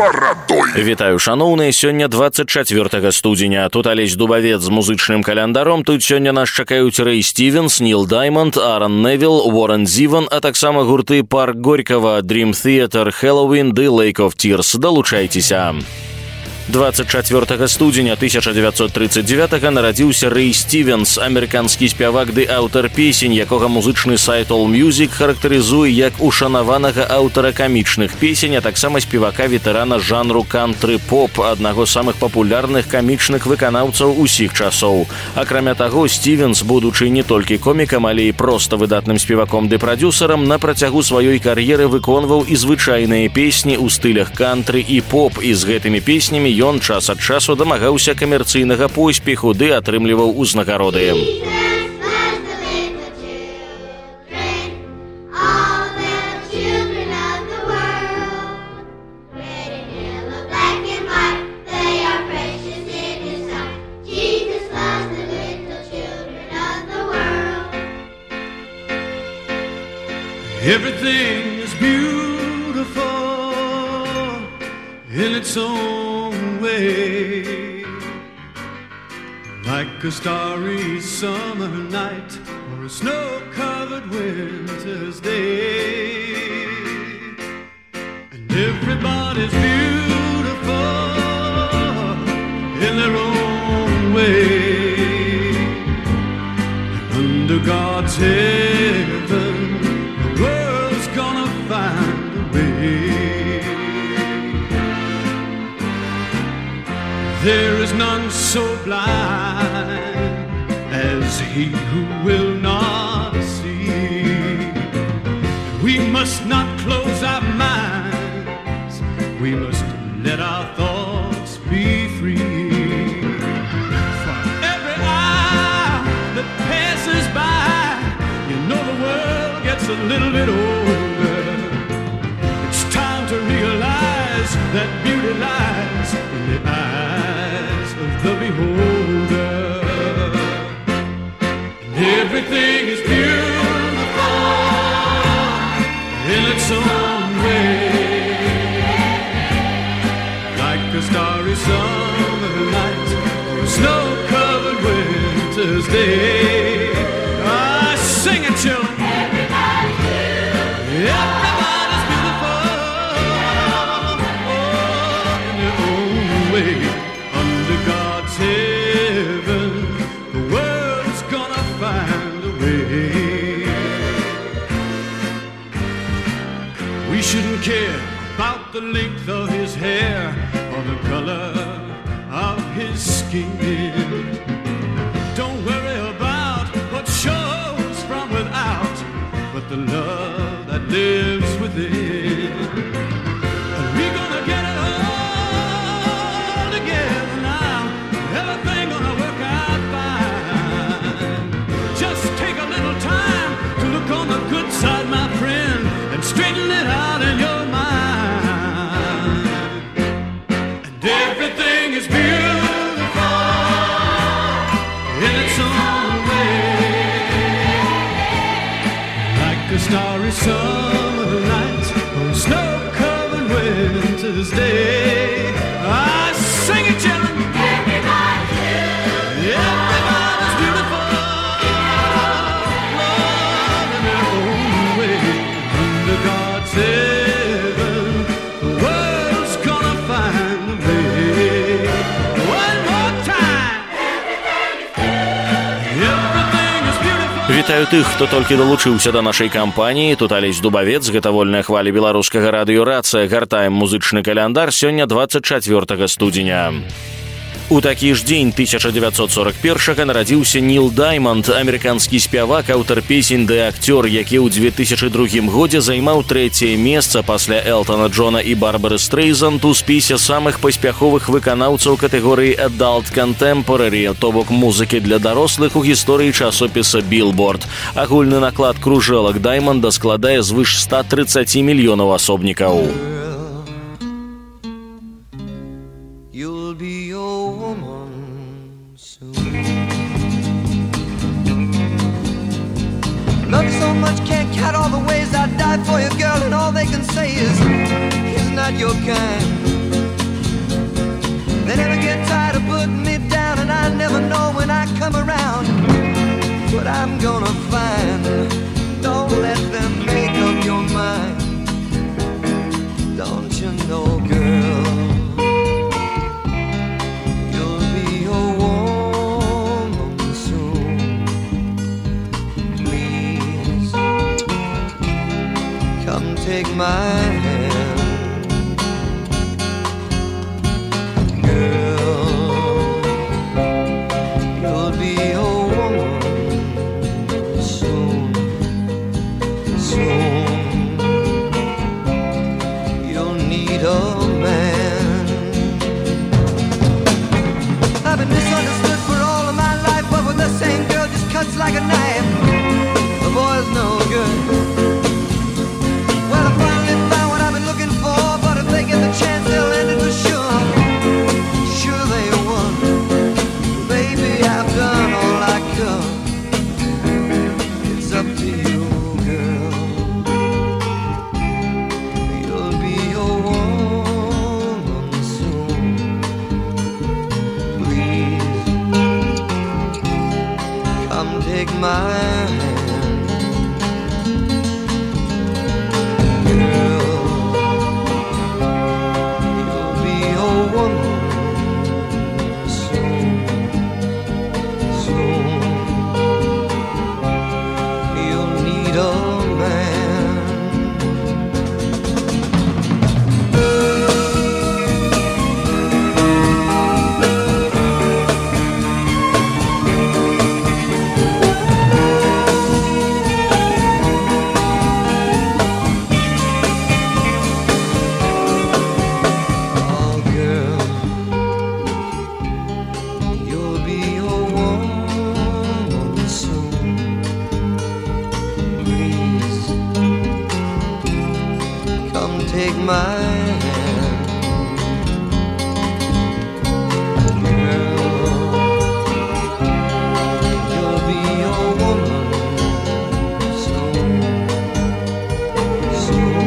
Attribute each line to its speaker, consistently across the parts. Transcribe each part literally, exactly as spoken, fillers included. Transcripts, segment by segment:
Speaker 1: барадой.
Speaker 2: Вітаю, шаноўныя, сёння двадцать чацвёртага студзеня. Тут Алесь Дубавец з музычным календаром. Тут сёння нас чакаюць Рэй Стивенс, Ніл Даймонд, Аарон Невилл, Уоррен Зіван, а таксама гурты Парк Горького, Dream Theater, Halloween ды Lake of Tears. Далучайцеся. двадцать чацвёртага студзеня тысяча девятьсот тридцать девятого нарадзіўся Рэй Стивенс, амерыканскі спявак ды аўтар песень, якога музычны сайт AllMusic характарызуе як ушанаванага аўтара камічных песень, а таксама спевака-ветэрана жанру кантры-поп, аднаго з самых папулярных камічных выканаўцаў усіх часоў. Акрамя таго, Стивенс, будучы не толькі комікам, але і проста выдатным спеваком ды прадзюсарам, на працягу сваёй кар'еры выконваў і звычайныя песні ў стылях кантры і поп, і з гэтымі песнямі ён час ад часу дамагаўся камерцыйнага поспеху ды атрымліваў узнагароды.
Speaker 3: Everything is beautiful in its own way, like a starry summer night or a snow-covered winter's day. And everybody's beautiful in their own way. And under God's heaven, the world's gonna find a way. There is none so blind as he who will not see. We must not close our minds, we must let our thoughts be free. For every hour that passes by, you know the world gets a little bit older. It's time to realize that beauty lies in the eyes of the beholder. And everything is beautiful in its own way, like a starry summer night or a snow-covered winter's day. Ah, sing it, children. Everybody's beautiful. Everybody's beautiful. Oh, in their own way. Under God's heaven, the world's gonna find a way. We shouldn't care about the length of his hair or the color of his skin. Don't worry about what shows from without, but the love that lives within. And we're gonna get it all together now. Everything gonna work out fine. Just take a little time to look on the good side, my friend, and straighten it out in your mind. And everything is beautiful in its own way, like a starry summer night or a snow-covered winter's day. I sing it, children. Everybody's beautiful. Everybody's beautiful. Love in their own way. Under God's heaven, the world's gonna find a way. One more time. Everything is beautiful.
Speaker 2: Вітаю тых, хто толькі далучыўся да нашай кампаніі. Тут Алесь Дубавец, гэта вольная хваля беларускага радыё «Рацыя». Гартаем музычны каляндар сёння двадцать чацвёртага студзеня. У такі ж дзень тысяча девятьсот сорок первого нарадзіўся Ніл Даймонд, амерыканскі спявак, аўтар песень ды акцёр, які ў две тысячы другім годзе займаў трэцяе месца пасля Элтона Джона і Барбары Стрейзанд у спісе самых паспяховых выканаўцаў катэгорыі Adult Contemporary, то бок музыкі для дарослых у гісторыі часопіса Billboard. Агульны наклад кружэлак Даймонда складае звыш ста трыццаці мільёнаў асобнікаў.
Speaker 4: You'll be your woman soon. Love you so much, can't count all the ways I'd die for you, girl, and all they can say is he's not your kind. know when I come around what I'm gonna find. Don't let them make up your mind. Don't you know, girl, you'll be a woman soon. Please come take my hand. Like a knife, the boy's no good. Well, I finally found what I've been looking for, but if they get the chance, they'll end it for sure. Sure they won. Baby, I've done all I could. It's up to you, girl. You'll be a woman soon. Please come take my hand, girl. You'll be a woman soon, soon. You'll need a man. Take my hand, girl. You'll be a woman soon, soon.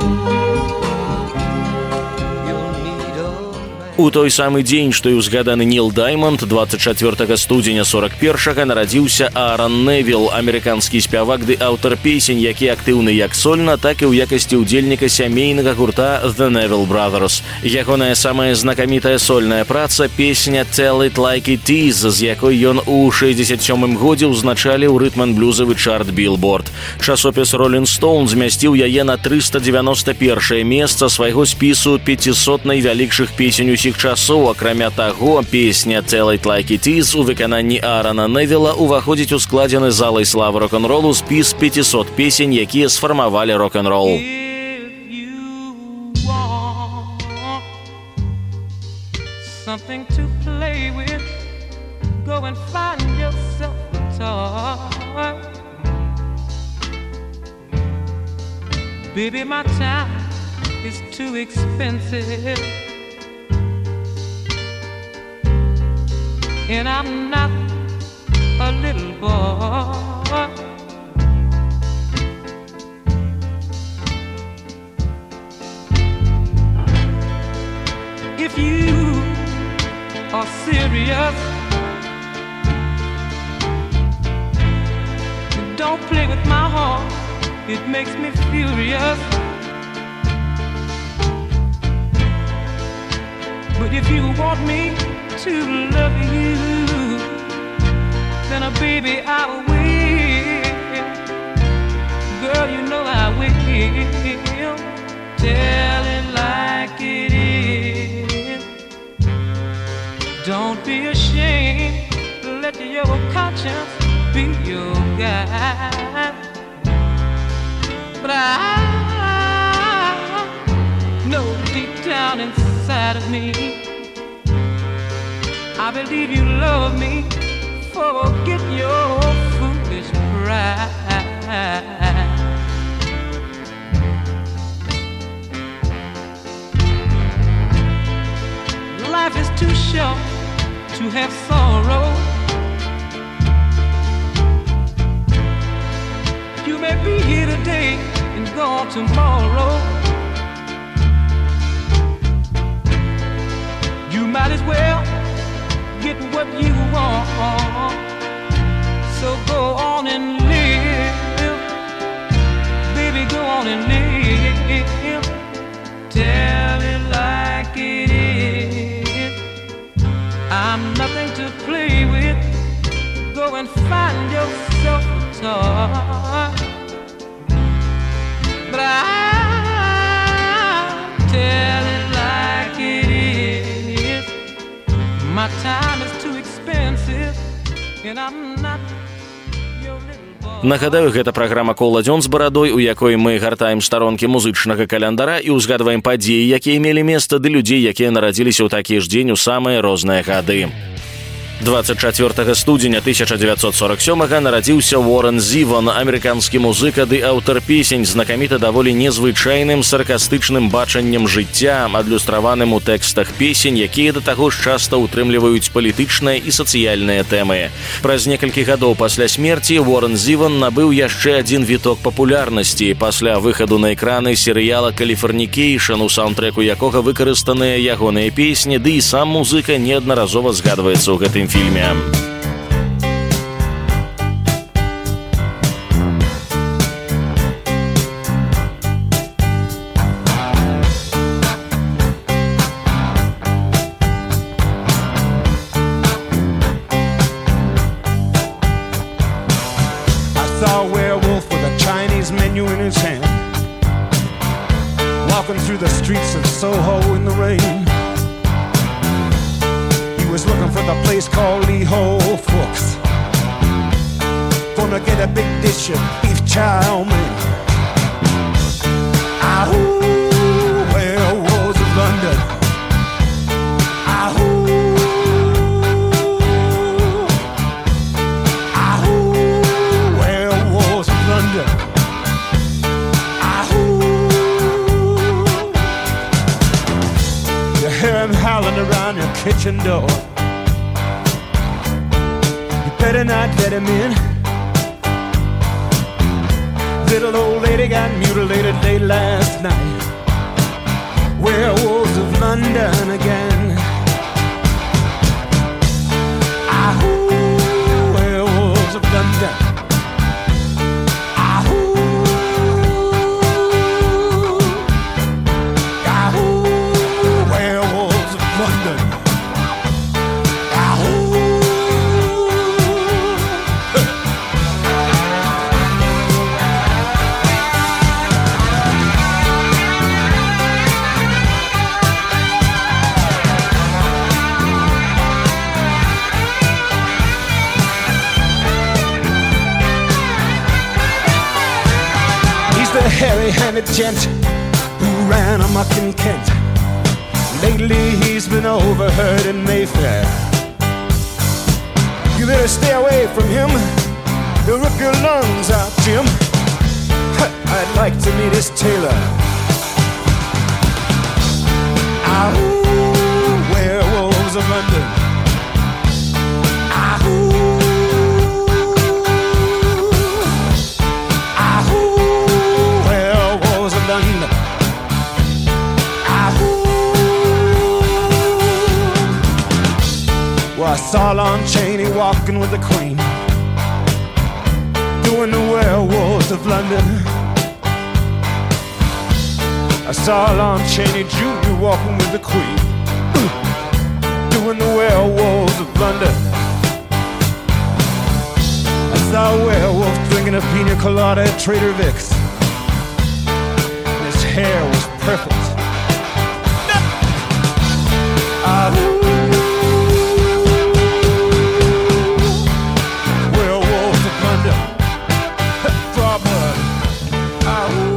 Speaker 4: You'll need a man.
Speaker 2: У той самы дзень, што і ўзгаданы Ніл Даймонд, двадцать чацвёртага студзеня сорок першага нарадзіўся Аарон Невіл, амерыканскі спявак ды аўтар песень, які актыўны як сольна, так і ў якасці ўдзельніка сямейнага гурта The Neville Brothers. Ягоная самая знакамітая сольная праца — песня «Tell It Like It Is», з якой ён у шэсцьдзесят сёмым годзе ўзначаліў рытм-н-блюзавы чарт Billboard. Часопіс Rolling Stone змясціў яе на трыста дзевяноста першае месца свайго спісу пяцісот найвялікшых песень усіх часоў. Акрамя таго, песня «Tell It Like It Is» у выкананні Аарона Невіла уваходзіць у складзены залай славы рок-н-ролу спіс пяцісот песень, якія сфармавалі рок-н-рол.
Speaker 1: Something to play with, go and find yourself a toy. Baby, my time is too expensive, and I'm not a little boy. If you are serious, don't play with my heart, it makes me furious. But if you want me to love you, then, uh, baby, I will. Girl, you know I will. Tell it like it is. Don't be ashamed, let your conscience be your guide. But I know deep down inside of me, I believe you love me. Forget your foolish pride. Life is too short to have sorrow. You may be here today and gone tomorrow. You might as well get well. what you want. So go on and live, baby, go on and live. Tell it like it is. I'm nothing to play with. Go and find yourself a toy. But I'll tell it like it is. My time is too expensive, and I'm not your little boy.
Speaker 2: Нагадаю, гэта праграма «Кола дзён з барадой», у якой мы гартаем старонкі музычнага календара і ўзгадваем падзеі, якія мелі месца, ды людзей, якія нарадзіліся ў такі ж дзень у самыя розныя гады. двадцать чацвёртага студзеня тысяча девятьсот сорок сёмага нарадзіўся Уоррен Зіван, амерыканскі музыка ды аўтар песень, знакаміты даволі незвычайным саркастычным бачаннем жыцця, адлюстраваным у тэкстах песень, якія да таго ж часта ўтрымліваюць палітычныя і сацыяльныя тэмы. Праз некалькі гадоў пасля смерці Уоррен Зіван набыў яшчэ адзін віток папулярнасці пасля выхаду на экраны серыяла «Каліфарнікейшн», у саундтрэку якога выкарыстаныя ягоныя песні, ды і сам музыка неаднаразова згадваецца ў гэтым фильме.
Speaker 3: I saw a werewolf with a Chinese menu in his hand, walking through the streets of Soho in the rain. Was looking for the place called Lee Ho Fooks. Gonna get a big dish of beef chow mein. Ahoo, werewolves of London. Ahoo, ahoo, werewolves of London. Ahoo, you hear him howling around your kitchen door. Better not let him in. Little old lady got mutilated late last night. Werewolves of London again. Ahoo, werewolves of London. Ahoo, ahoo, werewolves of London. Hairy-handed gent who ran amok in Kent. Lately he's been overheard in Mayfair. You better stay away from him. He'll rip your lungs out, Jim. I'd like to meet his tailor. Ahoo, werewolves of London. Ahoo, London. Ahoo. Well, I saw Lon Chaney walking with the Queen, doing the werewolves of London. I saw Lon Chaney Junior walking with the Queen, doing the werewolves of London. I saw a werewolf drinking a pina colada at Trader Vic's. Hair was perfect. Ahoo, werewolves of London. Draw blood. Ahoo.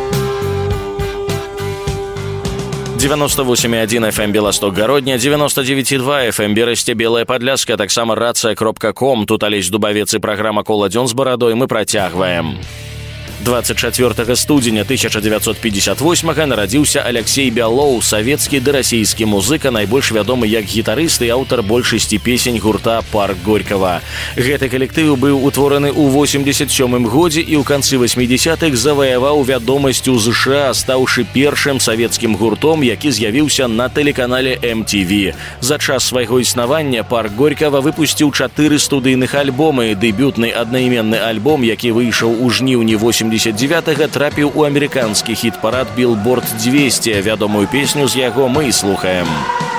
Speaker 2: девяносто восемь и один эф эм Белосток Городня, девяносто девять и два эф эм Берасце Белая Падляска, а таксама рация кропка ком. Тут Алесь Дубавец и программа «Кола дзён з барадой» мы працягваем. двадцать чацвёртага студзеня тысяча девятьсот пятьдесят восьмага нарадзіўся Алексей Бялоў, савецкі ды расійскі музыка, найбольш вядомы як гітарыст і аўтар большасці песень гурта «Парк Горького». Гэты калектыў быў утвораны ў восемьдесят сёмым годзе і ў канцы восьмідзесятых заваяваў вядомасць у ЗША, стаўшы першым савецкім гуртом, які з'явіўся на тэлеканале эм ти ви. За час свайго існавання «Парк Горького» выпусціў чатыры студыйных альбомы. Дэбютны аднайменны альбом, які выйшаў у жніўні восемьдесят девятага, трапіў у амерыканскі хіт-парад Billboard двести. Вядомую песню з яго мы слухаем.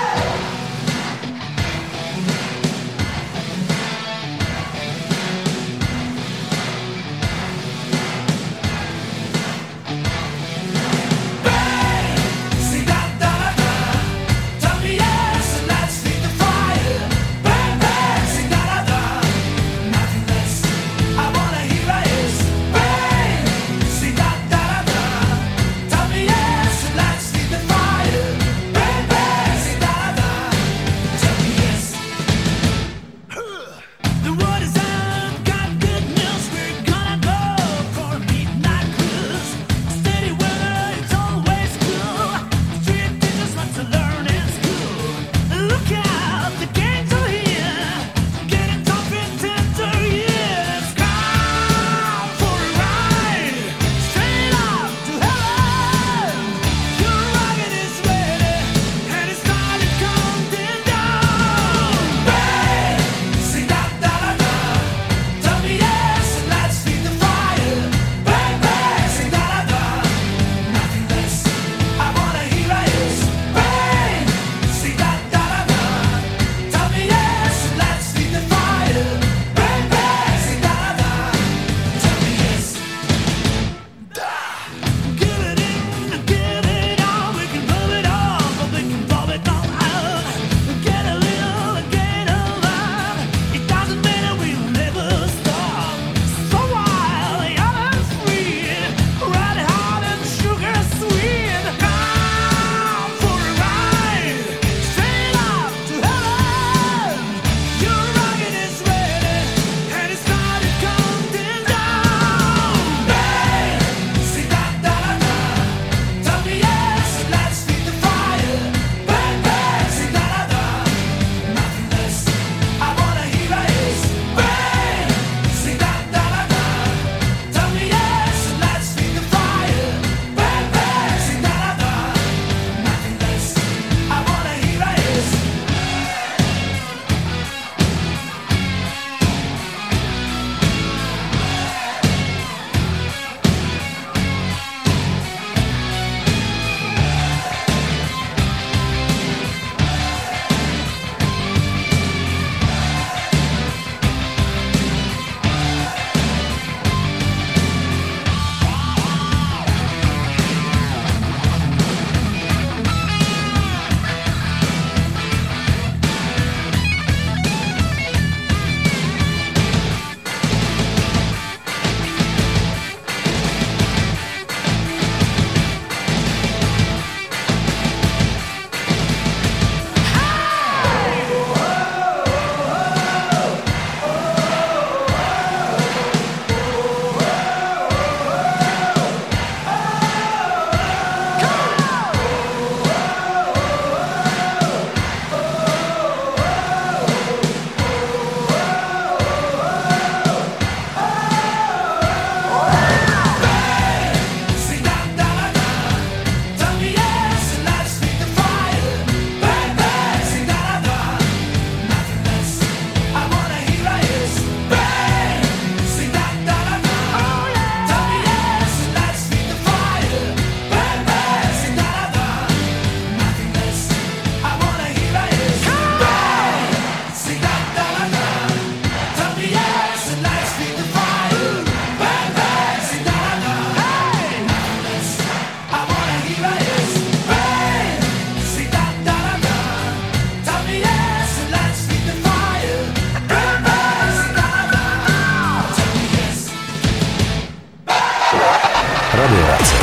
Speaker 5: Радыёрацыя.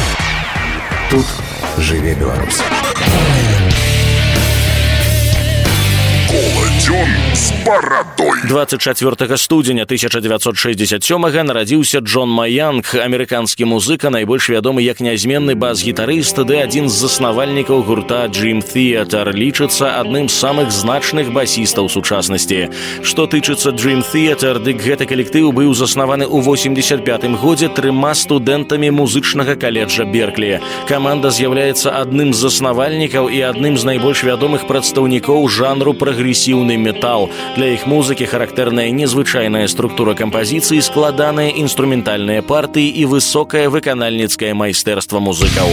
Speaker 5: Тут жыве Беларусь. Колач.
Speaker 6: Дзён з барадой.
Speaker 2: двадцать чацвёртага студзеня тысяча девятьсот шестьдесят сёмага нарадзіўся Джон Маянг, амерыканскі музыка, найбольш вядомы як нязменны бас-гітарыст, ды адзін з заснавальнікаў гурта Dream Theater, лічыцца адным з самых значных басістаў сучаснасці. Што тычыцца Dream Theater, дык гэты калектыў быў заснаваны ў восемьдесят пятым годзе трыма студэнтамі музычнага каледжа Берклі. Каманда з'яўляецца адным з заснавальнікаў і адным з найбольш вядомых прадстаўнікоў жанру прагрэсіўны метал. Для іх музыкі характэрная незвычайная структура кампазіцыі, складаныя інструментальныя партыі і высокае выканальніцкае майстэрства музыкаў.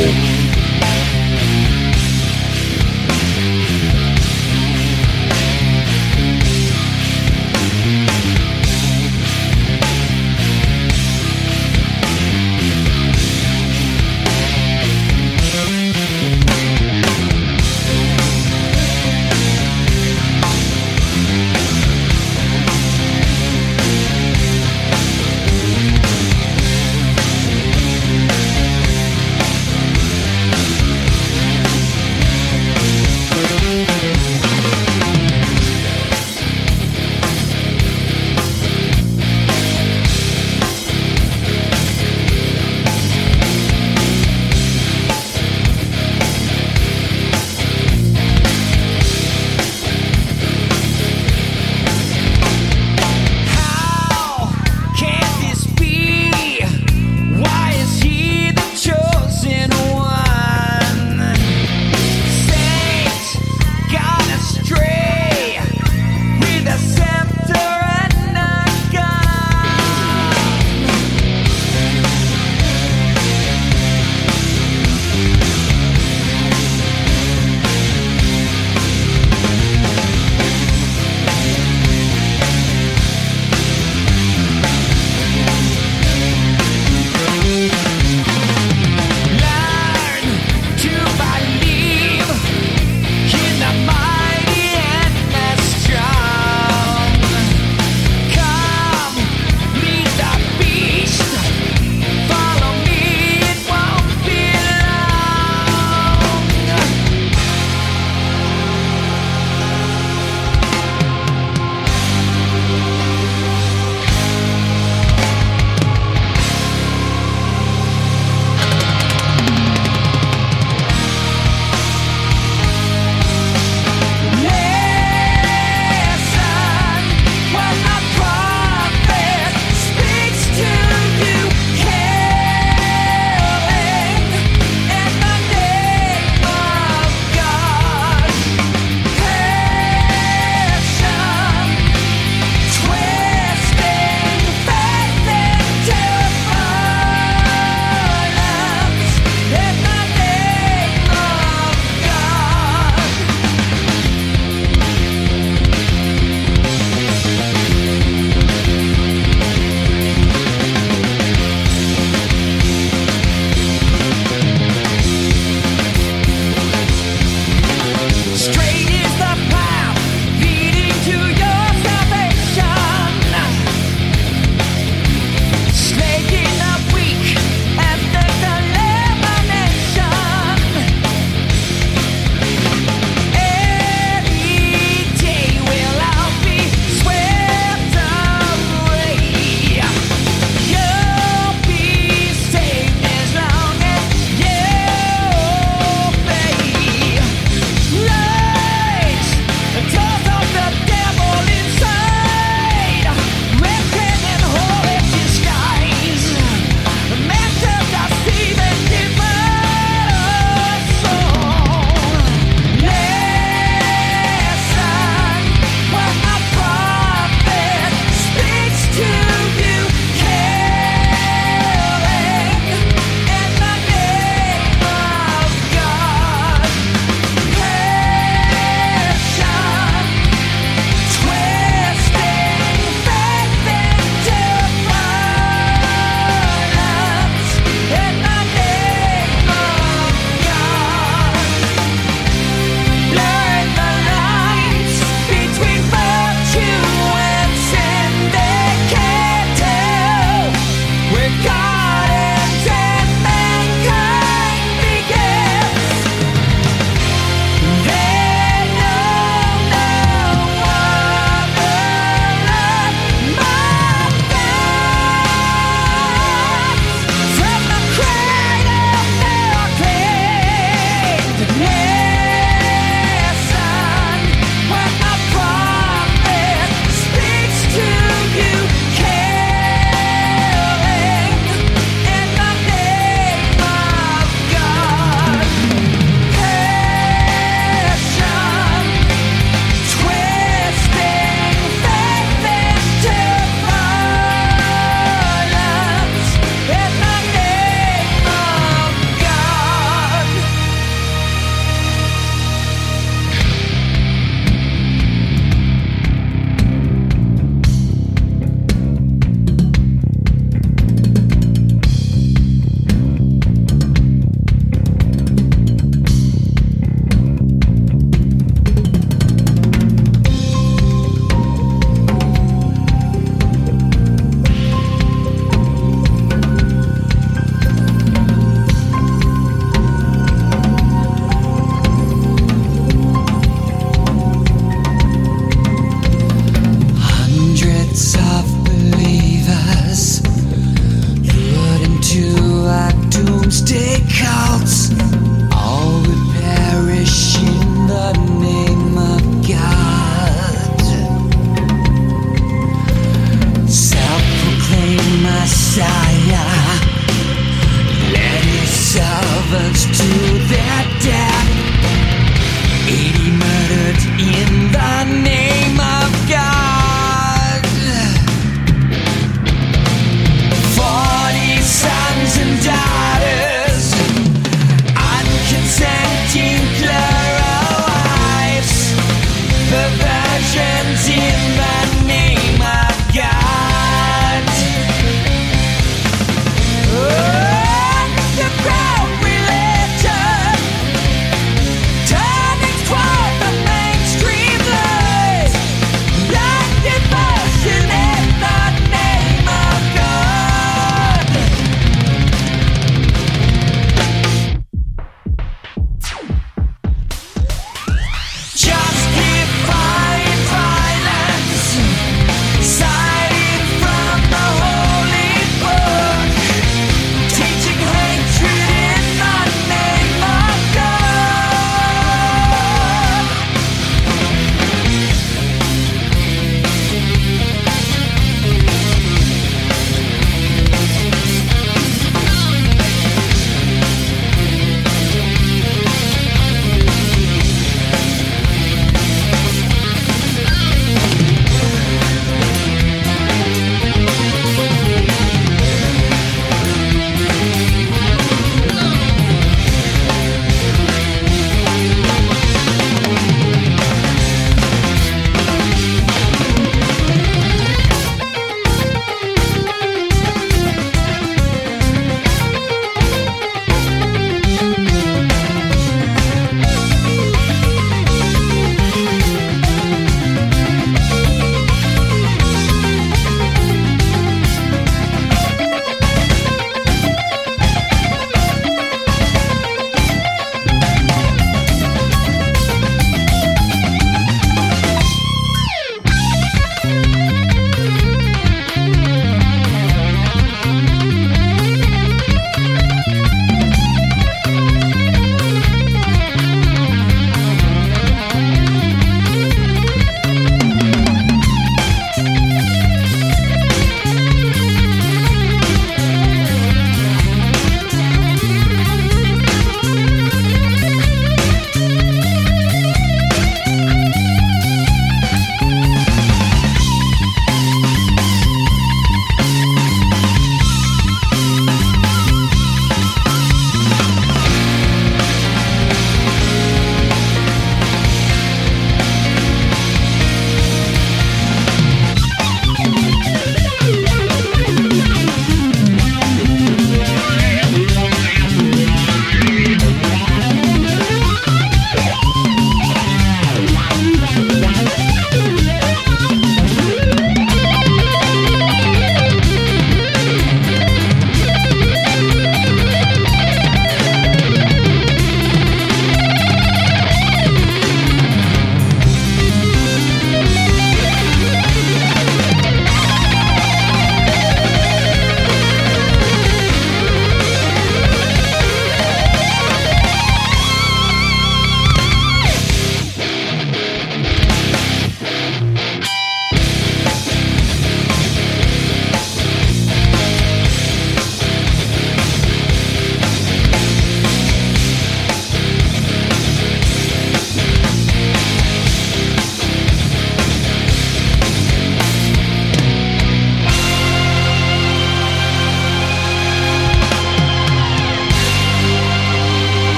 Speaker 7: lovers to their death. eighty murdered in the name of God. forty sons and daughters, unconsenting plural wives, perversions in the name of God. Oh, the proud religion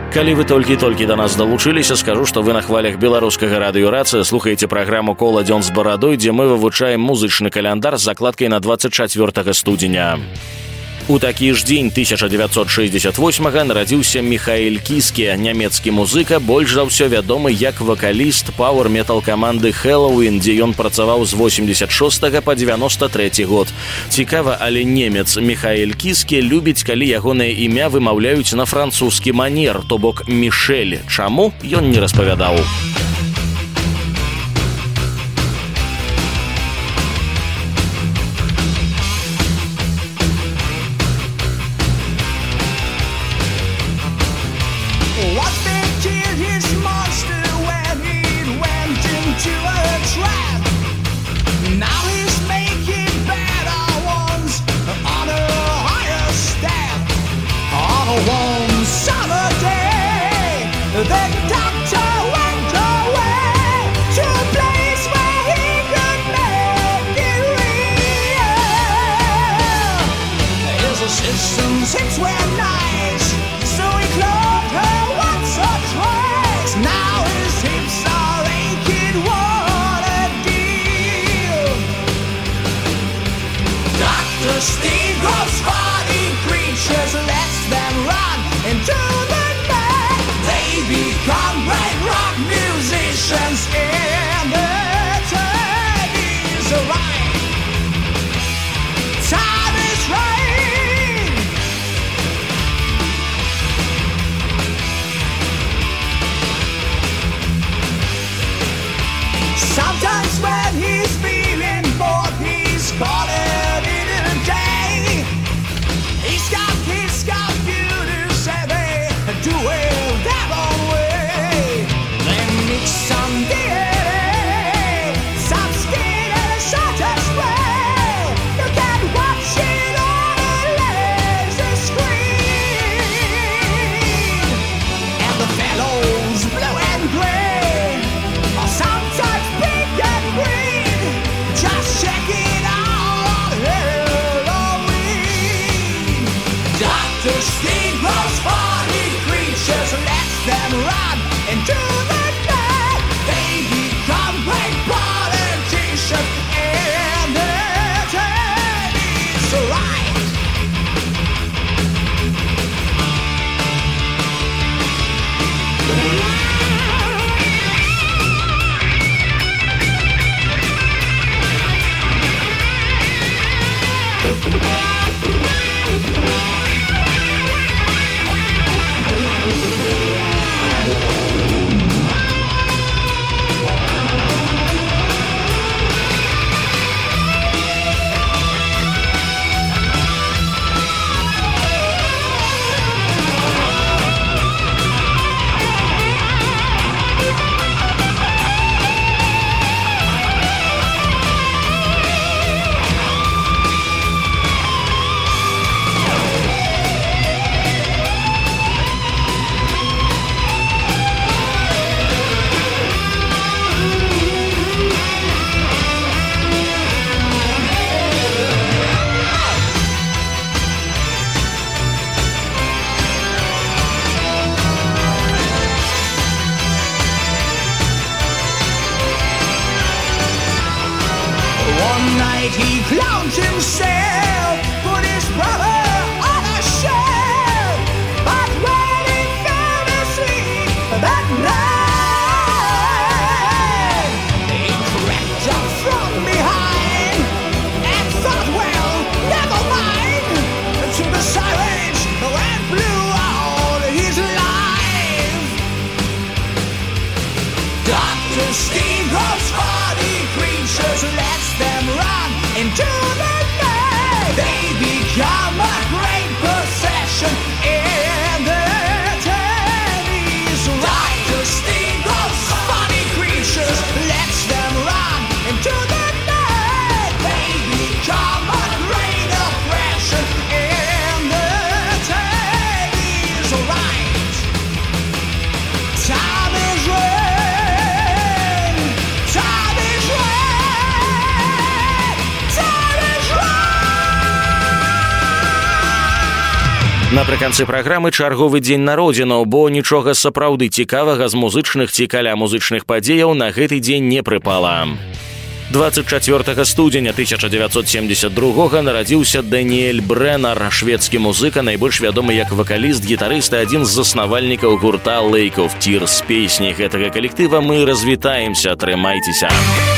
Speaker 2: Калі вы толькі-толькі да нас далучыліся, скажу, што вы на хвалях беларускага радыёрацыя слухаеце праграму «Кола дзён з барадой», дзе мы вывучаем музычны каляндар з закладкай на двадцать чацвёртага студзеня. У такі ж дзень тысяча девятьсот шестьдесят восьмага нарадзіўся Михаэль Кіске, нямецкі музыка, больш за ўсё вядомы як вакаліст пауэр-метал каманды Helloween, дзе ён працаваў з восемьдесят шостага па девяносто трэці год. Цікава, але немец Михаэль Кіске любіць, калі ягонае імя вымаўляюць на французскі манер, то бок Мішэль. Чаму, ён не распавядаў.
Speaker 7: Steve grows funny creatures, lets them run into the night. They become great rock musicians in the time is right. Time is right. Sometimes when he's feeling bored, he's calling. He clowns himself, put his brother on a shelf, but when he fell asleep that night, he crept up from behind and thought, well, never mind, to the sirens and blew out his life. Doctor Steve goes funny creatures, lets them run into the night. They become a great possession in the tennis right. Doctor Steve goes funny creatures, lets them run into the night. They become a great oppression in the tennis right. Time is right. Time is right. Time is right.
Speaker 2: Напрыканцы праграмы чарговы дзень народзінаў, бо нічога сапраўды цікавага з музычных ці каля музычных падзеяў на гэты дзень не прыпала. двадцать чацвёртага студзеня тысяча девятьсот семьдесят другога нарадзіўся Дэніэль Брэнар, шведскі музыка, найбольш вядомы як вакаліст, гітарыст і адзін з заснавальнікаў гурта Lake of Tears. З песняй гэтага калектыва мы развітаемся, трымайцеся.